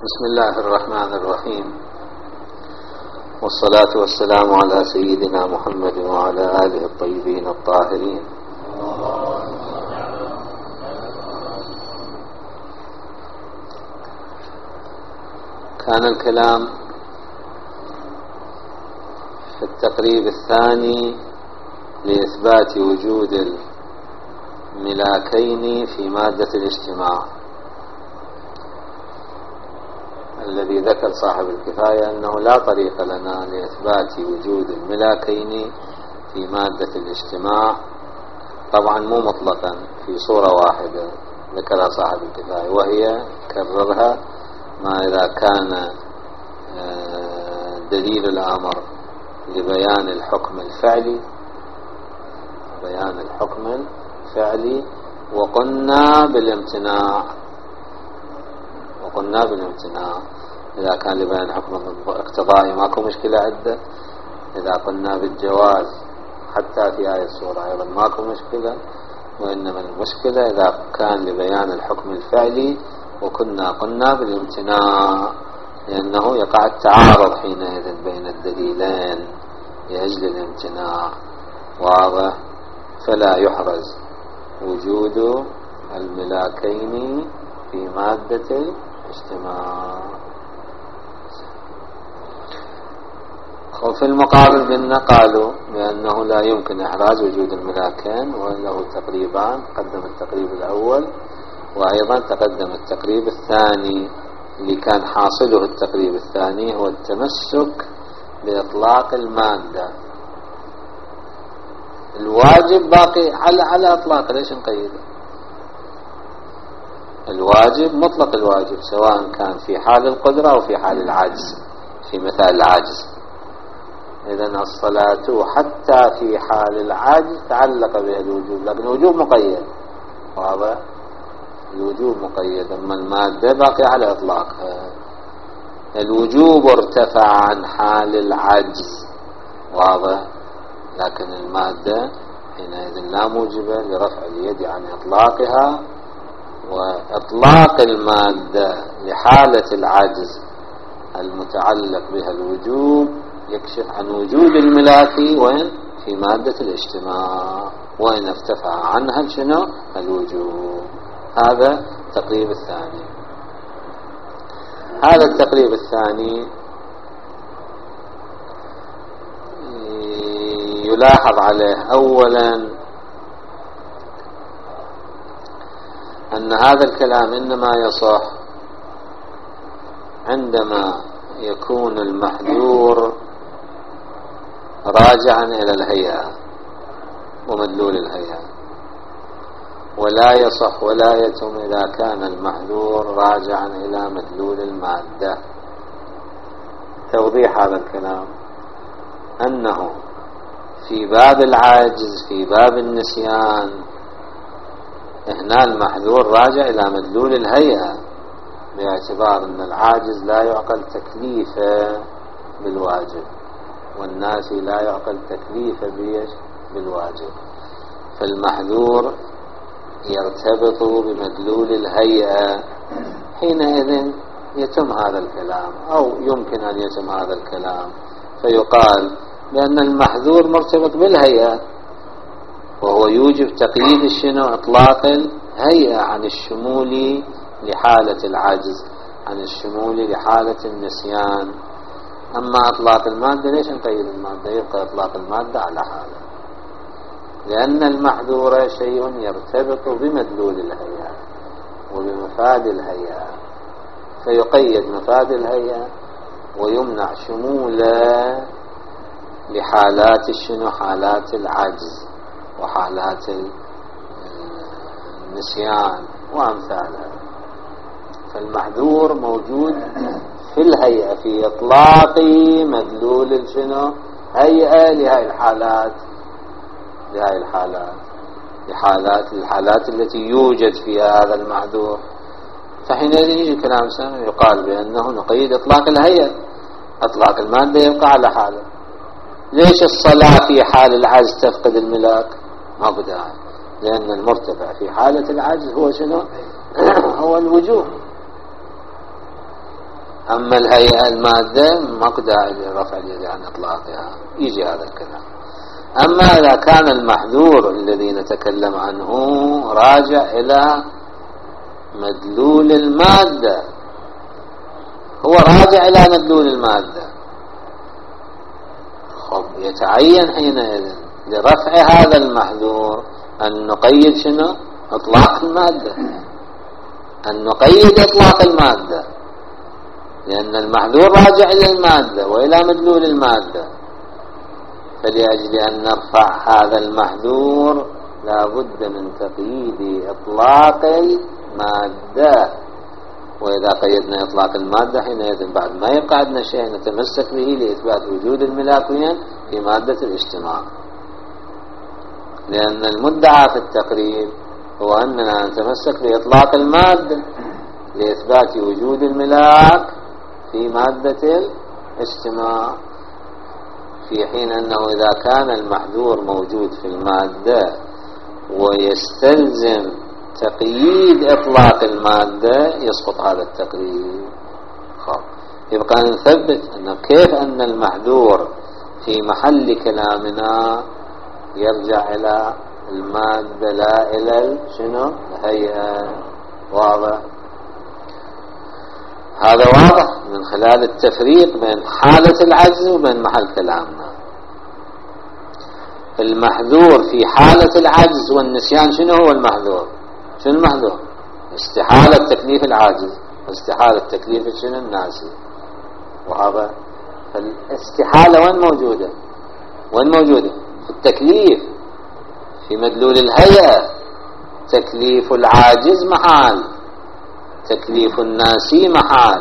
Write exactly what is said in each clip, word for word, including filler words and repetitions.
بسم الله الرحمن الرحيم، والصلاة والسلام على سيدنا محمد وعلى آله الطيبين الطاهرين. كان الكلام في التقريب الثاني لإثبات وجود الملاكين في مادة الاجتماع، الذي ذكر صاحب الكفاية أنه لا طريق لنا لإثبات وجود الملاكين في مادة الاجتماع، طبعا مو مطلقا، في صورة واحدة ذكرها صاحب الكفاية، وهي كررها: ما إذا كان دليل الأمر لبيان الحكم الفعلي بيان الحكم الفعلي وقلنا بالامتناع وقلنا بالامتناع إذا كان لبيان حكم اقتضائي ماكو مشكلة عدة، إذا قلنا بالجواز حتى في آية الصورة أيضا ماكو مشكلة، وإنما المشكلة إذا كان لبيان الحكم الفعلي وكنا قلنا بالامتناع، لأنه يقع التعارض حينئذ بين الدليلين لأجل الامتناع، واضح؟ فلا يحرز وجود الملاكين في مادة الاجتماع. وفي المقابل قلنا قالوا بأنه لا يمكن إحراز وجود الملاكين، وله تقريبان، تقدم التقريب الأول وأيضا تقدم التقريب الثاني، اللي كان حاصله التقريب الثاني هو التمسك بإطلاق المادة. الواجب باقي على على إطلاق، ليش نقيده؟ الواجب مطلق الواجب، سواء كان في حال القدرة أو في حال العجز، في مثال العجز. إذن الصلاة حتى في حال العجز تعلق بها الوجوب، لكن الوجوب مقيد، واضح؟ الوجوب مقيد، أما المادة باقي على إطلاقها. الوجوب ارتفع عن حال العجز، واضح؟ لكن المادة حينئذ لا موجبة لرفع اليد عن إطلاقها، وإطلاق المادة لحالة العجز المتعلق بها الوجوب يكشف عن وجود الملاكي وين؟ في مادة الاجتماع، وإن ارتفع عنها شنو؟ الوجوب. هذا التقريب الثاني. هذا التقريب الثاني يلاحظ عليه أولا أن هذا الكلام إنما يصح عندما يكون المحذور راجعا إلى الهيئة ومدلول الهيئة، ولا يصح ولا يتم إذا كان المحذور راجعا إلى مدلول المادة. توضيح هذا الكلام أنه في باب العاجز، في باب النسيان، هنا المحذور راجع إلى مدلول الهيئة، باعتبار أن العاجز لا يعقل تكليفه بالواجب، والناس لا يعقل تكليفه بالواجب، فالمحذور يرتبط بمدلول الهيئة. حينئذ يتم هذا الكلام، أو يمكن أن يتم هذا الكلام، فيقال بأن المحذور مرتبط بالهيئة، وهو يوجب تقييد الشنو؟ إطلاق الهيئة عن الشمول لحالة العجز، عن الشمول لحالة النسيان. أما إطلاق المادة ليش نقيد المادة؟ يبقى إطلاق المادة على حاله، لأن المحذور شيء يرتبط بمدلول الهيئة وبمفاد الهيئة، فيقيد مفاد الهيئة ويمنع شموله لحالات الشنو؟ حالات العجز وحالات النسيان وأمثالها. فالمحذور موجود في الهيئة، في إطلاق مدلول الشنو؟ هيئة لهذه الحالات لهذه الحالات لحالات الحالات التي يوجد فيها هذا المحذور. فحينئذ يجي كلام سامي يقال بأنه نقيد إطلاق الهيئة، إطلاق المادة يبقى على حاله. ليش الصلاة في حال العجز تفقد الملاك؟ ما بداعي، لأن المرتفع في حالة العجز هو شنو؟ هو الوجوب. أما الهيئة المادة ما داعي لرفع اليد عن إطلاقها، يجي هذا الكلام. أما إذا كان المحذور الذي نتكلم عنه راجع إلى مدلول المادة، هو راجع إلى مدلول المادة، خب يتعين حينئذ لرفع هذا المحذور أن نقيد شنو؟ إطلاق المادة، أن نقيد إطلاق المادة، لأن المحذور راجع إلى المادة وإلى مدلول المادة. فلأجل أن نرفع هذا المحذور لا بد من تقييد إطلاق المادة، وإذا قيدنا إطلاق المادة حينئذ بعد ما يبقى عندنا شيء نتمسك به لإثبات وجود الملاكين في مادة الاجتماع. لأن المدعى في التقريب هو أننا نتمسك بإطلاق المادة لإثبات وجود الملاك في مادة الاجتماع، في حين أنه إذا كان المحذور موجود في المادة ويستلزم تقييد إطلاق المادة يسقط هذا التقريب. خب يبقى نثبت أنه كيف أن المحذور في محل كلامنا يرجع إلى المادة لا إلى شنو؟ الهيئة. واضح؟ هذا واضح من خلال التفريق بين حالة العجز وبين محل كلامنا. المحذور في حالة العجز والنسيان شنو هو المحذور؟ شنو المحذور؟ استحالة تكليف العاجز واستحالة تكليف شنو؟ الناسي. وهذا الاستحالة وين موجودة؟ وين موجودة؟ في التكليف، في مدلول الهيئة. تكليف العاجز محال، تكليف الناسي محال.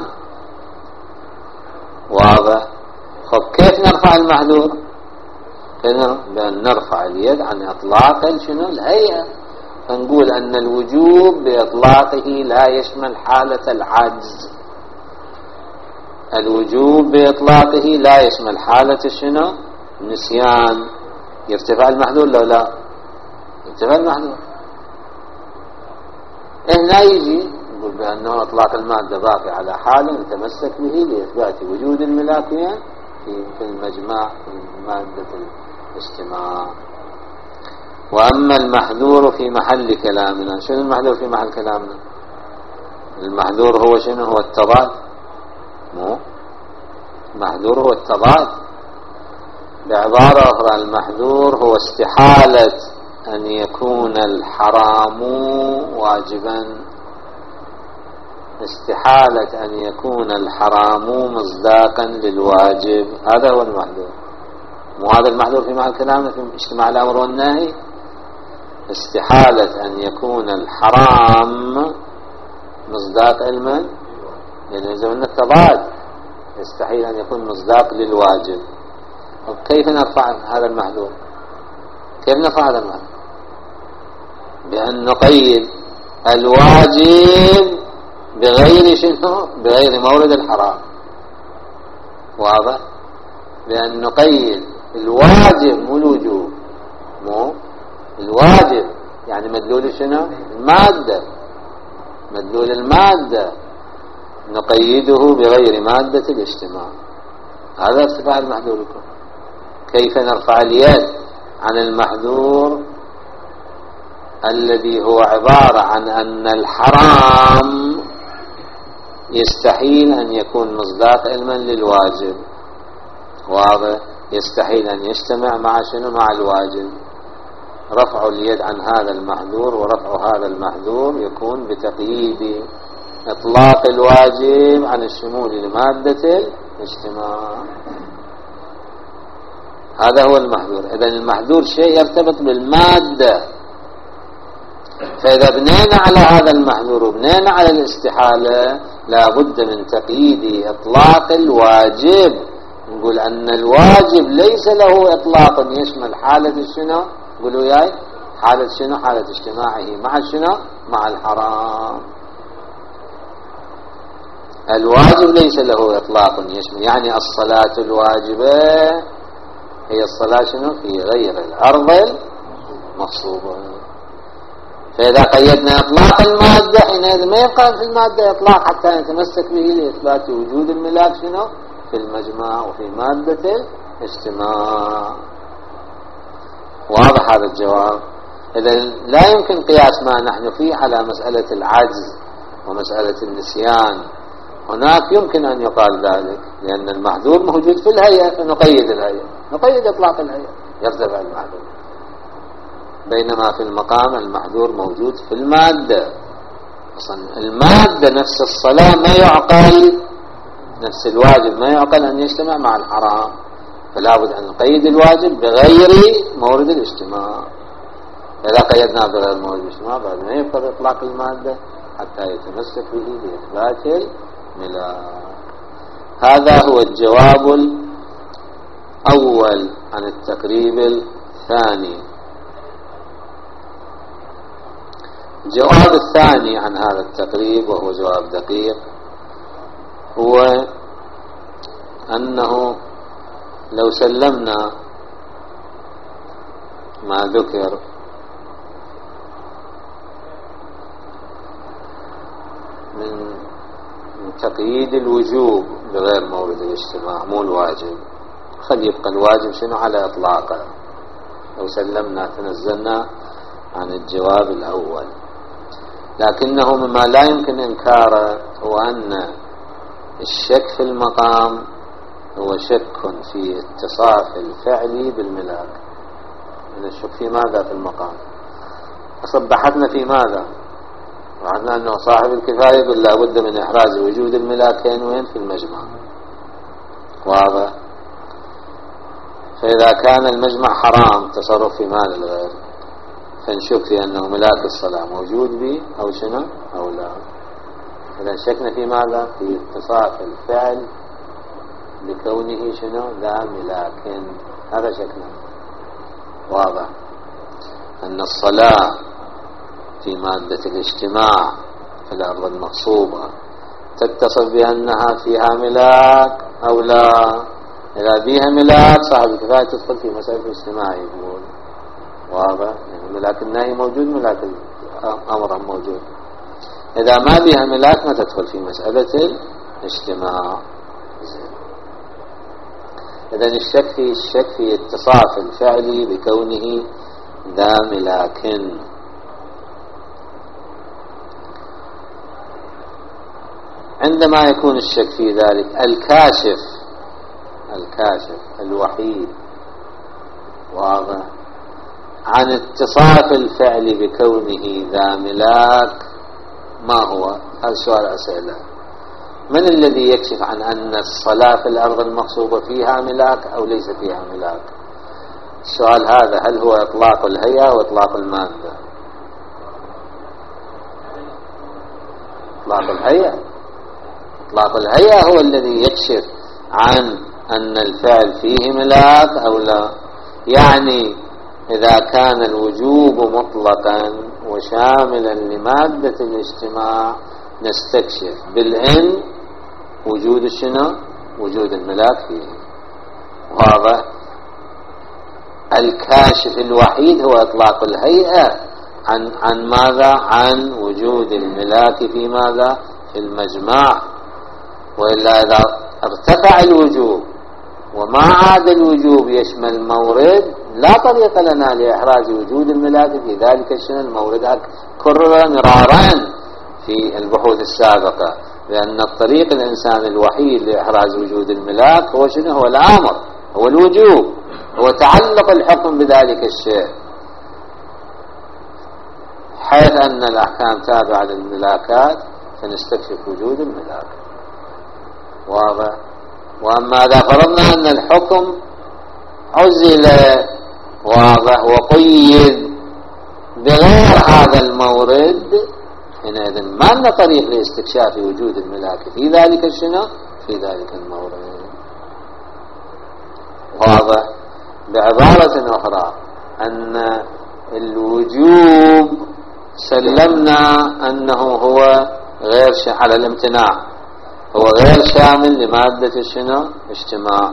واضح؟ خب كيف نرفع المحذور؟ بأن نرفع اليد عن إطلاق شنو؟ الهيئة. فنقول أن الوجوب بإطلاقه لا يشمل حالة العجز، الوجوب بإطلاقه لا يشمل حالة شنو؟ النسيان. يرتفع المحذور لو لا؟ يرتفع المحذور. هنا يجي نقول بأنه إطلاق المادة باقي على حاله نتمسك به لإثبات وجود الملاكين في المجمع في مادة الاجتماع. وأما المحذور في محل كلامنا، شنو المحذور في محل كلامنا؟ المحذور هو شنو؟ هو التضاد. مو المحذور هو التضاد. بعبارة أخرى المحذور هو استحالة أن يكون الحرام واجبا، استحالة أن يكون الحرام مصداقا للواجب. هذا هو المحذور. مو هذا المحذور في محل كلامنا في اجتماع الأمر والنهي. استحالة أن يكون الحرام مصداق علما، يعني إذا قلنا التضاد يستحيل أن يكون مصداق للواجب. كيف نرفع هذا المحذور؟ كيف نرفع هذا المحذور؟ بأن نقيد الواجب بغير شنو؟ بغير مورد الحرام. واضح؟ بأن نقيد الواجب مو الوجوب، مو الواجب يعني مدلول شنو؟ المادة، مدلول المادة نقيده بغير مادة الاجتماع. هذا ارتفاع المحذور لكم. كيف نرفع اليد عن المحذور الذي هو عبارة عن أن الحرام يستحيل أن يكون مصداق علما للواجب. واضح؟ يستحيل أن يجتمع مع شنو؟ مع الواجب. رفع اليد عن هذا المحذور ورفع هذا المحذور يكون بتقييد إطلاق الواجب عن الشمول لمادة الاجتماع. هذا هو المحذور. إذن المحذور شيء يرتبط بالمادة. فإذا بنينا على هذا المحذور وبنينا على الاستحالة لا بد من تقييد إطلاق الواجب. نقول أن الواجب ليس له إطلاق يشمل حالة شنو؟ قولوا ياي حالة شنو؟ حالة اجتماعه مع شنو؟ مع الحرام. الواجب ليس له إطلاق يشمل، يعني الصلاة الواجبة هي الصلاة شنو؟ في غير الأرض المغصوبة. فإذا قيدنا إطلاق المادة حينئذ ما يبقى في المادة إطلاق حتى نتمسك به لإثبات وجود الملاك شنو في المجمع وفي مادة الاجتماع. واضح هذا الجواب؟ إذا لا يمكن قياس ما نحن فيه على مسألة العجز ومسألة النسيان. هناك يمكن أن يقال ذلك لأن المحذور موجود في الهيئة فنقيد الهيئة، نقيد إطلاق الهيئة يرتفع المحذور، بينما في المقام المحذور موجود في المادة. أصلا المادة نفس الصلاة ما يعقل، نفس الواجب ما يعقل أن يجتمع مع الحرام، فلا بد أن نقيد الواجب بغير مورد الاجتماع. إذا قيدنا بغير مورد الاجتماع بعد ما يبقى إطلاق المادة حتى يتمسك به لإثبات الملاك. هذا هو الجواب الأول عن التقريب الثاني. الجواب الثاني عن هذا التقريب وهو جواب دقيق هو أنه لو سلمنا ما ذكر من تقييد الوجوب بغير مورد الاجتماع مو الواجب، خلي يبقى الواجب شنو على إطلاقه، لو سلمنا تنزلنا عن الجواب الأول. لكنه مما لا يمكن إنكاره هو أن الشك في المقام هو شك في اتصاف الفعل بالملاك. من الشك في ماذا في المقام؟ أصبحتنا في ماذا؟ وعدنا أنه صاحب الكفاية يقول لا بد من إحراز وجود الملاكين وين في المجمع. واضح؟ فإذا كان المجمع حرام تصرف في مال الغير فنشك في أنه ملاك الصلاة موجود به أو شنو أو لا. إذا شكنا في ماذا؟ في اتصاف الفعل بكونه شنو ذا ملاك، هذا شكنا. واضح أن الصلاة في مادة الاجتماع في الأرض المغصوبة تتصف بأنها فيها ملاك أو لا. إذا بيها ملاك صاحب الكفاية تدخل في مسألة الاجتماع يقول. واضح؟ يعني ملاك النهي موجود، ملاك الأمر موجود. إذا ما بيها ملاك ما تدخل في مسألة الاجتماع. إذن الشك في الشك في اتصاف الفعل بكونه ذا ملاك. عندما يكون الشك في ذلك الكاشف الكاشف الوحيد واضح عن اتصاف الفعل بكونه ذا ملاك ما هو؟ هذا سؤال أسئلة. من الذي يكشف عن أن الصلاة في الأرض المغصوبة فيها ملاك أو ليس فيها ملاك؟ السؤال هذا هل هو إطلاق الهيئة أو إطلاق المادة؟ إطلاق الهيئة. إطلاق الهيئة هو الذي يكشف عن أن الفعل فيه ملاك أو لا. يعني إذا كان الوجوب مطلقا وشاملا لمادة الاجتماع نستكشف بالإن وجود شنو؟ وجود الملاك فيه. واضح؟ الكاشف الوحيد هو إطلاق الهيئة عن عن ماذا؟ عن وجود الملاك في ماذا؟ في المجمع. وإلا إذا ارتفع الوجوب وما عاد الوجوب يشمل المورد لا طريق لنا لإحراز وجود الملاك في ذلك الشنو المورد. كرر مرارا في البحوث السابقة لأن الطريق الإنسان الوحيد لإحراز وجود الملاك هو شنو؟ هو الأمر، هو الوجوب، هو تعلق الحكم بذلك الشيء، حيث أن الأحكام تابعة للملاكات فنستكشف وجود الملاك. واضح؟ وأما إذا فرضنا أن الحكم عزل واضح وقيد بغير هذا المورد حينئذ ما لنا طريق لاستكشاف وجود الملاك في ذلك الشنو؟ في ذلك المورد. واضح؟ بعبارة أخرى أن الوجوب سلمنا أنه هو غير على الامتناع، هو غير شامل لمادة الشنو؟ اجتماع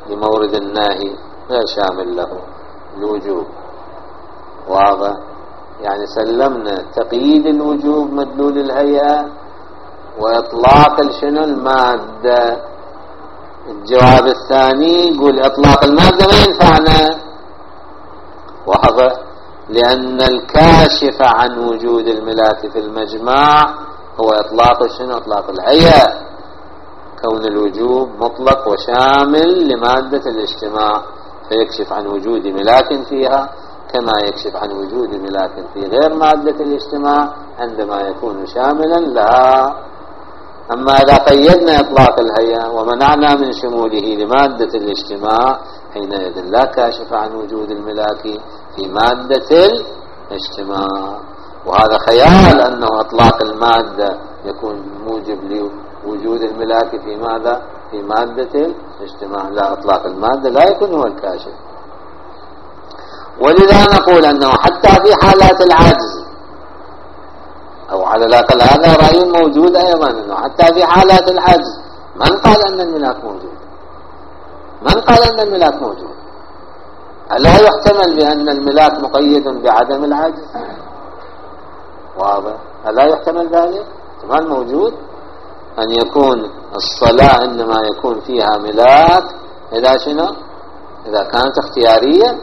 لمورد الناهي، غير شامل له الوجوب. واضح؟ يعني سلمنا تقييد الوجوب مدلول الهيئة وإطلاق الشنو المادة. الجواب الثاني يقول إطلاق المادة ما ينفعنا، واضح، لأن الكاشف عن وجود الملاك في المجمع هو إطلاق الشنو إطلاق الهيئة، كون الوجوب مطلق وشامل لمادة الاجتماع فيكشف عن وجود ملاك فيها كما يكشف عن وجود ملاك في غير مادة الاجتماع عندما يكون شاملا لها. أما إذا قيدنا إطلاق الهيئة ومنعنا من شموله لمادة الاجتماع حينئذ لا كاشف عن وجود الملاك في مادة الاجتماع. وهذا خيال أنه إطلاق المادة يكون موجب لوجود الملاك في ماذا؟ في مادة الاجتماع. لا، إطلاق المادة لا يكون هو الكاشف. ولذا نقول أنه حتى في حالات العجز، أو على الأقل هذا رأي موجود أيضا، أنه حتى في حالات العجز من قال أن الملاك موجود؟ من قال أن الملاك موجود؟ ألا يحتمل بأن الملاك مقيد بعدم العجز؟ واضح، ألا يحتمل ذلك؟ احتمال موجود أن يكون الصلاة إنما يكون فيها ملاك إذا شنو؟ إذا كانت اختيارية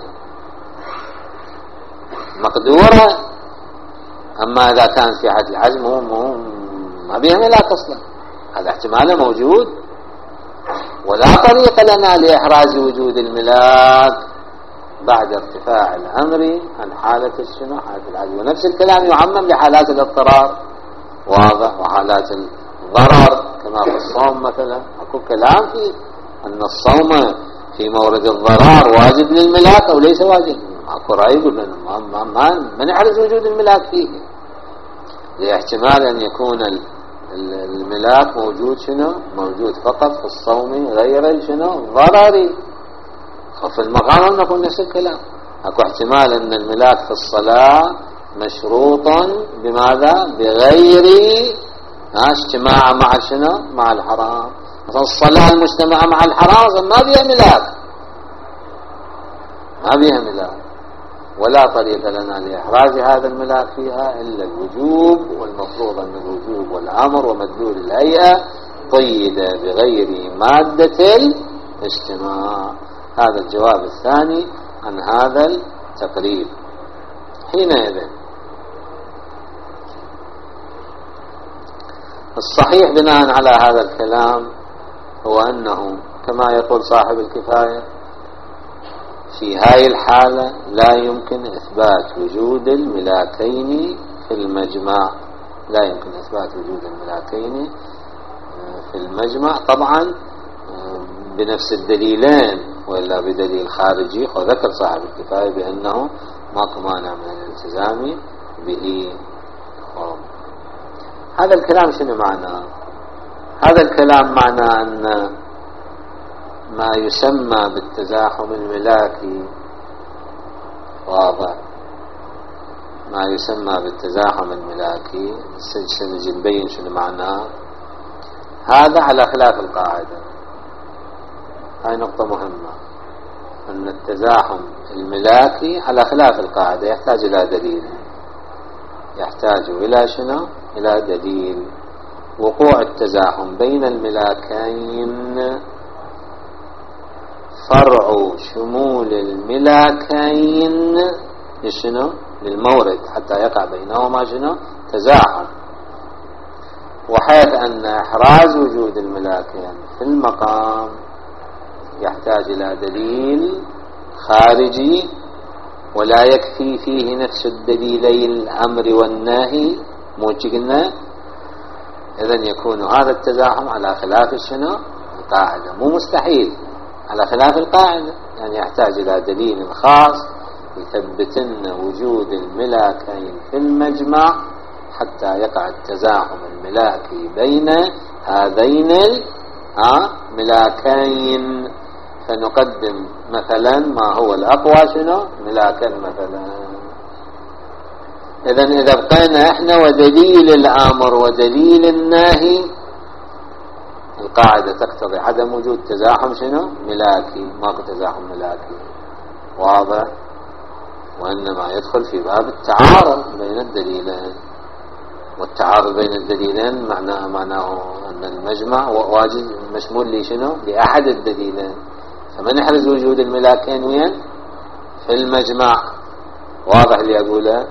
مقدورة. أما إذا كانت في حد العجز مو مو ما بها ملاك أصلا، هذا احتمال موجود. ولا طريق لنا لإحراز وجود الملاك بعد ارتفاع الأمر عن حالة الشنو حالة العجز. ونفس الكلام يعمم لحالات الاضطرار، واضح، وحالات الضرر كما في الصوم مثلا. أكو كلام في أن الصوم في مورد الضرار واجب للملاك أو ليس واجب. أكو رأي يقول ما, ما, ما, ما نحرز وجود الملاك فيه، لاحتمال أن يكون الملاك موجود شنو موجود فقط في الصوم غير شنو ضرري. وفي المقام نقول نفس الكلام، أكو احتمال أن الملاك في الصلاة مشروط بماذا؟ بغير اجتماع مع شنو مع الحرام. مثلا الصلاة المجتمعة مع الحرام ما بها ملاك، ما بها ملاك، ولا طريق لنا لإحراز هذا الملاك فيها إلا الوجوب. والمفروض أن الوجوب والأمر ومدلول الهيئة قيد بغير مادة الاجتماع. هذا الجواب الثاني عن هذا التقريب. حينئذ الصحيح بناء على هذا الكلام هو أنه كما يقول صاحب الكفاية في هاي الحالة لا يمكن إثبات وجود الملاكين في المجمع. لا يمكن إثبات وجود الملاكين في المجمع طبعا بنفس الدليلين وإلا بدليل خارجي. وذكر صاحب الكفاية بأنه ماكو مانع من الالتزام به. هذا الكلام شنو معناه؟ هذا الكلام معناه أن ما يسمى بالتزاحم الملاكي، واضح، ما يسمى بالتزاحم الملاكي سنجي نبين شنو معناه. هذا على خلاف القاعدة. هاي نقطة مهمة، أن التزاحم الملاكي على خلاف القاعدة يحتاج إلى دليل، يحتاج إلى شنو؟ إلى دليل. وقوع التزاحم بين الملاكين فرع شمول الملاكين لشنو؟ للمورد حتى يقع بينهما شنو؟ تزاحم. وحيث أن إحراز وجود الملاكين في المقام يحتاج إلى دليل خارجي ولا يكفي فيه نفس الدليلي الأمر والنهي موجقنا، إذن يكون هذا التزاحم على خلاف شنو؟ القاعدة. مو مستحيل، على خلاف القاعدة، يعني يحتاج إلى دليل خاص يثبتن وجود الملاكين في المجمع حتى يقع التزاحم الملاكي بين هذين الملاكين. فنقدم مثلا ما هو الأقوى شنو؟ ملاكا مثلا. إذن إذا بقينا إحنا ودليل الأمر ودليل الناهي، القاعدة تقتضي عدم وجود تزاحم شنو؟ ملاكي، ماكو تزاحم ملاكي، واضح. وإنما يدخل في باب التعارض بين الدليلين. والتعارض بين الدليلين معناه معناه أن المجمع واجد مشمول لشنو؟ لأحد الدليلين. فمن يحرز وجود الملاكين وين؟ في المجمع. واضح اللي أقوله؟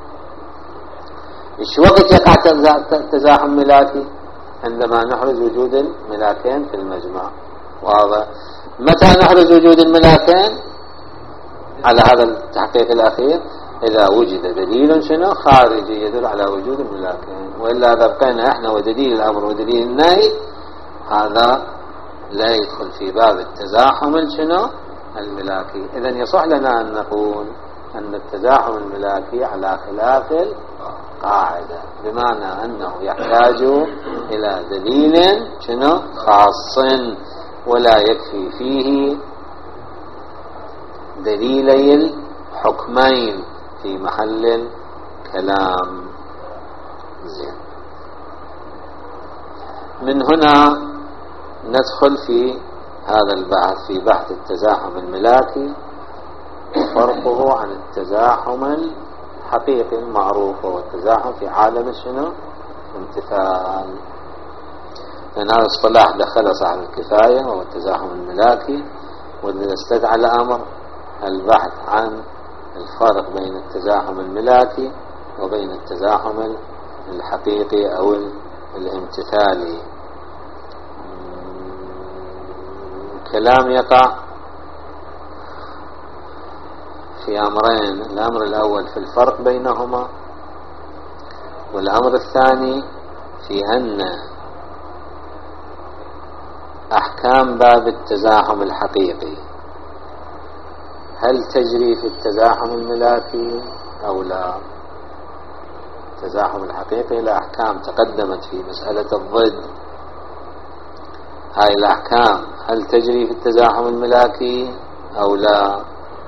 إيش وقت يقع تزاحم ملاكي؟ عندما نحرز وجود الملاكين في المجمع. واضح. متى نحرز وجود الملاكين على هذا التحقيق الأخير؟ إذا وجد دليل شنو؟ خارجي يدل على وجود الملاكين. وإلا إذا بقينا إحنا ودليل الأمر ودليل النهي، هذا لا يدخل في باب التزاحم شنو؟ الملاكي. إذن يصح لنا أن نقول أن التزاحم الملاكي على خلاف القاعدة، بمعنى أنه يحتاج إلى دليل شنو؟ خاص، ولا يكفي فيه دليلي الحكمين في محل الكلام. زين. من هنا ندخل في هذا البحث، في بحث التزاحم الملاكي وفرقه عن التزاحم الحقيقي المعروف، والتزاحم في عالم شنو؟ امتثال. لأن هذا اصطلاح دخل صاحب الكفاية وهو التزاحم الملاكي، والذي استدعى الأمر البحث عن الفرق بين التزاحم الملاكي وبين التزاحم الحقيقي أو الامتثالي. كلام يقع في أمرين: الأمر الأول في الفرق بينهما، والأمر الثاني في أن أحكام باب التزاحم الحقيقي هل تجري في التزاحم الملاكي أو لا. التزاحم الحقيقي له أحكام تقدمت في مسألة الضد، هاي الأحكام هل تجري في التزاحم الملاكي أو لا.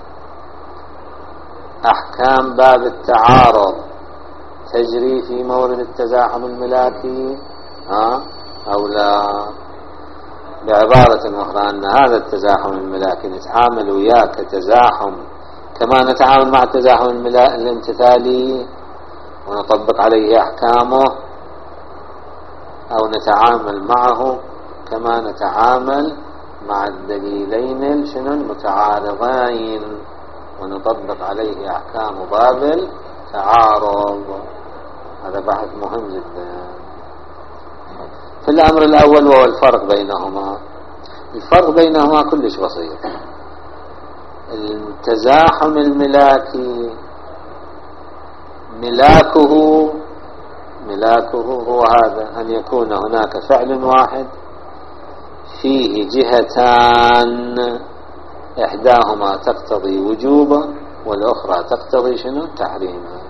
أحكام باب التعارض تجري في مورد التزاحم الملاكي ها أو لا. بعبارة أخرى أن هذا التزاحم الملاكي نتعامل وياه كتزاحم كما نتعامل مع التزاحم الامتثالي ونطبق عليه أحكامه، أو نتعامل معه كما نتعامل مع الدليلين شنو المتعارضين ونطبق عليه أحكام باب التعارض. هذا بحث مهم جدا. في الأمر الأول وهو الفرق بينهما، الفرق بينهما كلش بسيط. التزاحم الملاكي ملاكه ملاكه هو هذا: أن يكون هناك فعل واحد فيه جهتان، إحداهما تقتضي وجوبا والأخرى تقتضي شنو؟ تحريما.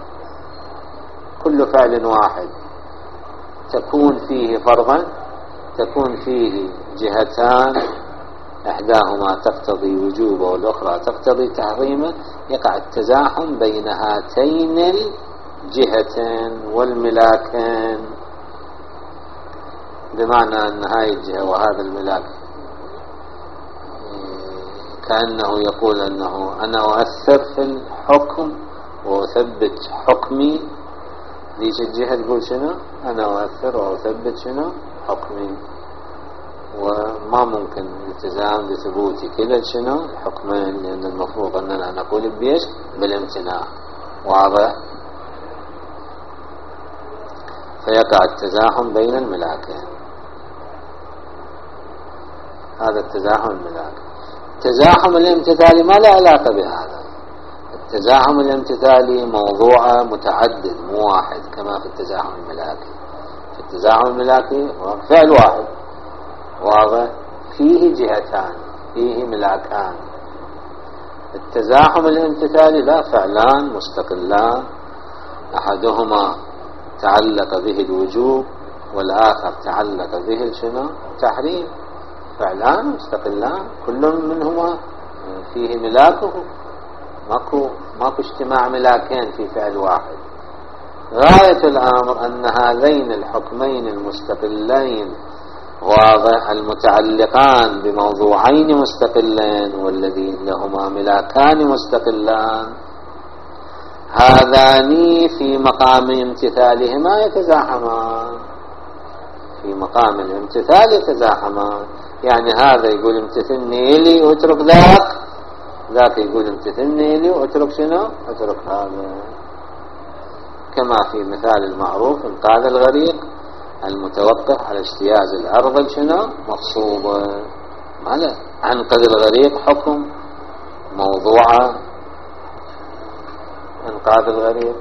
كل فعل واحد تكون فيه فرضا، تكون فيه جهتان إحداهما تقتضي وجوبا والأخرى تقتضي تحريما، يقع التزاحم بين هاتين الجهتين والملاكين، بمعنى أن هاي الجهة وهذا الملاك كأنه يقول أنه أنا أؤثر في الحكم وأثبت حكمي. ليش الجهة تقول شنو؟ أنا أؤثر وأثبت شنو؟ حكمي. وما ممكن التزام بثبوت كلا شنو؟ الحكمين، لأن المفروض أننا نقول بيش؟ بالامتناع. واضح؟ فيقع التزاحم بين الملاكين. هذا التزاحم الملاكي. التزاحم الامتثالي ما له علاقة بهذا. التزاحم الامتثالي موضوع متعدد مو واحد كما في التزاحم الملاكي. في التزاحم الملاكي فعل واحد واضح فيه جهتان فيه ملاكان. التزاحم الامتثالي لا، فعلان مستقلان، أحدهما تعلق به الوجوب والآخر تعلق به شنو؟ تحريم. فعلان مستقلان كل منهما فيه ملاكه، ماكو ماكو اجتماع ملاكين في فعل واحد. غاية الأمر أن هذين الحكمين المستقلين واضح المتعلقان بموضوعين مستقلين والذين لهما ملاكان مستقلان هذان في مقام امتثالهما يتزاحمان، في مقام الامتثال يتزاحمان. يعني هذا يقول امتثلني لي واترك ذاك، ذاك يقول امتثلني لي واترك شنو؟ اترك هذا. كما في مثال المعروف انقاذ الغريق المتوقف على اجتياز الأرض شنو؟ مغصوبة. ماذا؟ انقذ الغريق حكم موضوعة انقاذ الغريق،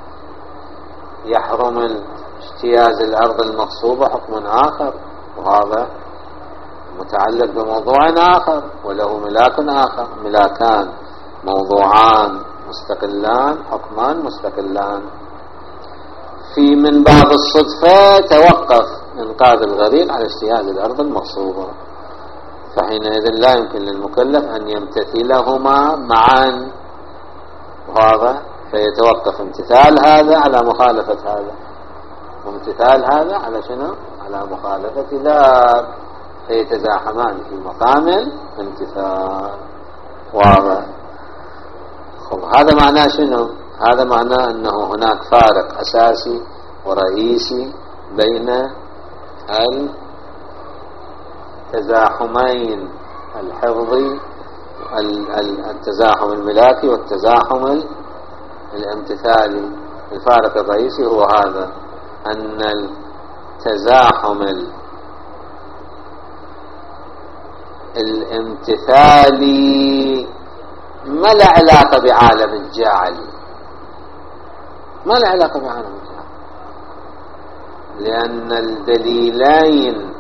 يحرم اجتياز الأرض المغصوبة حكم آخر، وهذا متعلق بموضوع آخر وله ملاك آخر، ملاكان موضوعان مستقلان حكمان مستقلان. في من باب الصدفة توقف انقاذ الغريق على اجتياز الأرض المغصوبة، فحينئذ لا يمكن للمكلف أن يمتثلهما معا، وهذا فيتوقف امتثال هذا على مخالفة هذا، وامتثال هذا على شنو؟ على مخالفة ذاك، فيتزاحمان في مقام الامتثال. واضح؟ هذا معناه شنو؟ هذا معناه أنه هناك فارق أساسي ورئيسي بين التزاحمين الحفظي، التزاحم الملاكي والتزاحم الامتثالي. الفارق الرئيسي هو هذا، أن التزاحم الامتثالي ما له علاقة بعالم الجعل، ما له علاقة بعالم الجعل، لأن الدليلين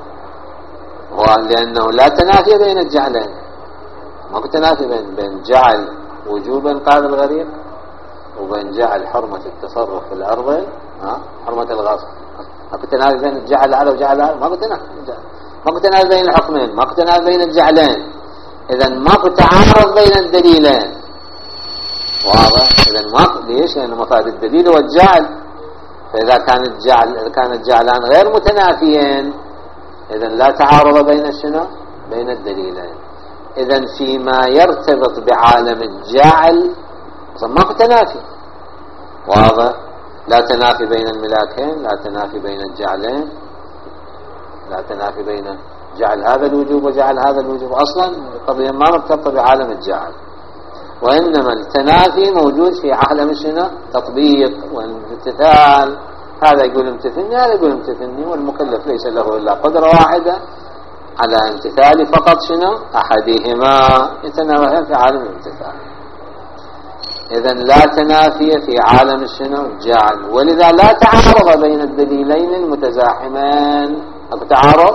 ولأنه لا تنافي بين الجعلين، ما تنافي بين بين جعل وجوب انقاذ الغريق وبين جعل حرمة التصرف في الأرض، ها حرمة الغصب. ما كنت تنافي بين الجعل هذا وجعل هذا، ما كنت تنافي ما كنت تنافي بين الحكمين، ما كنت تنافي بين الجعلين. إذا ما كنت تعارض بين الدليلين. واضح؟ إذا ما ليش؟ لأن مفاد الدليل هو الجعل، فإذا كان الجعل إذا كان الجعلان غير متنافيين إذا لا تعارض بين الشنو؟ بين الدليلين. إذا فيما يرتبط بعالم الجعل ما في تنافي. واضح؟ لا تنافي بين الملاكين، لا تنافي بين الجعلين، لا تنافي بين جعل هذا الوجوب وجعل هذا الوجوب. أصلا القضية ما مرتبطة بعالم الجعل، وإنما التنافي موجود في عالم الشنو؟ تطبيق والامتثال. هذا يقول امتثلني، هذا يقول امتثلني، والمكلف ليس له إلا قدرة واحدة على امتثال فقط شنو؟ أحدهما، يتنافى في عالم الامتثال. إذن لا تنافي في عالم الشنو؟ الجعل. ولذا لا تعارض بين الدليلين المتزاحمين. أكو تعارض؟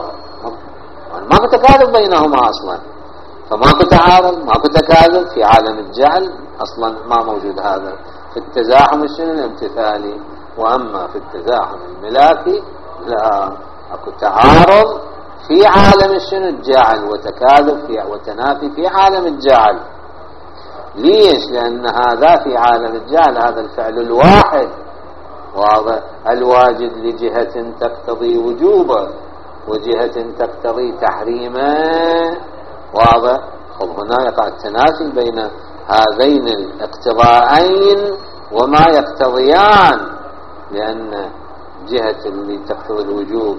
ما كنت تكاذب بينهما أصلا، فما كنت تعارض، ما كنت تكاذب في عالم الجعل أصلا، ما موجود هذا في التزاحم الشنو؟ الامتثالي. وأما في التزاحم الملاكي لا، أكو تعارض في عالم الشنو؟ الجعل، وتكاذب في وتنافي في عالم الجعل. ليش؟ لأن هذا في عالم الجعل هذا الفعل الواحد، واضح، الواجد لجهة تقتضي وجوبه وجهة تقتضي تحريمه. واضح؟ خب هنا يقع التنافي بين هذين الاقتضاءين وما يقتضيان، لأن جهة اللي تقتضي الوجوب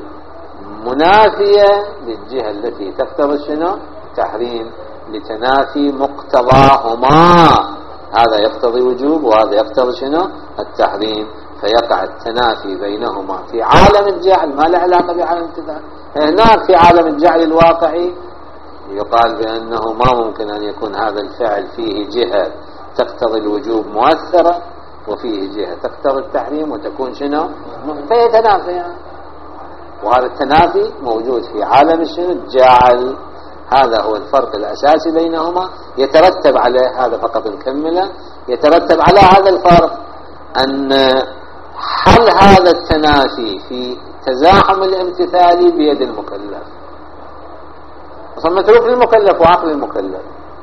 منافية للجهة التي تقتضي شنو؟ تحريم، لتنافي مقتضاهما. هذا يقتضي وجوب وهذا يقتضي شنو؟ التحريم، فيقع التنافي بينهما في عالم الجعل، ما له علاقة بعالم الامتثال. هناك في عالم الجعل الواقعي يقال بأنه ما ممكن أن يكون هذا الفعل فيه جهة تقتضي الوجوب مؤثرة وفيه جهة تقتضي التحريم وتكون شنو؟ فيتنافي. وهذا التنافي موجود في عالم الشنو؟ الجعل. هذا هو الفرق الأساسي بينهما. يترتب عليه هذا فقط نكمله، يترتب على هذا الفرق أن حل هذا التنافي في تزاحم الامتثالي بيد المكلف، أصلا متروك للمكلف وعقل المكلف.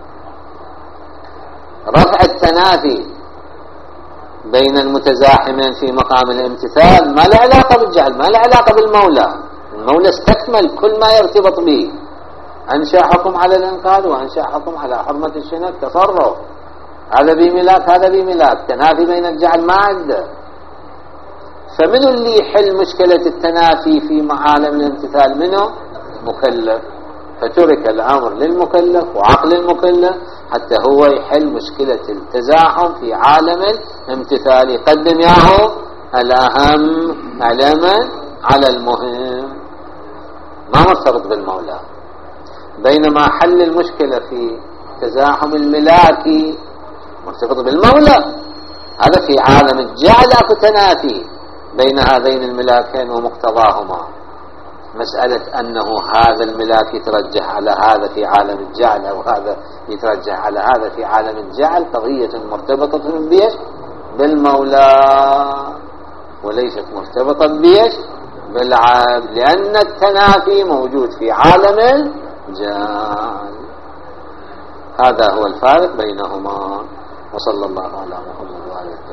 رفع التنافي بين المتزاحمين في مقام الامتثال ما له علاقة بالجعل، ما له علاقة بالمولى. المولى استكمل كل ما يرتبط به، أنشأ حكم على الإنقاذ وأنشأ حكم على حرمة الشنو؟ التصرف. هذا بملاك هذا بملاك، تنافي بين الجعل ما عنده. فمنو اللي يحل مشكلة التنافي في عالم الامتثال؟ منه؟ مكلف. فترك الأمر للمكلف وعقل المكلف حتى هو يحل مشكلة التزاحم في عالم الامتثال، يقدم ياهو الأهم علما على المهم، ما مرتبط بالمولى. بينما حل المشكلة في تزاحم الملاكي مرتبط بالمولى، هذا في عالم الجعل اكو تنافي بين هذين الملاكين ومقتضاهما. مسألة أنه هذا الملاك يترجح على هذا في عالم الجعل أو هذا يترجح على هذا في عالم الجعل قضية مرتبطة بيش؟ بالمولى، وليست مرتبطة بيش؟ بالعبد، لأن التنافي موجود في عالم الجعل. هذا هو الفارق بينهما. وصلى الله على محمد وعلى آله.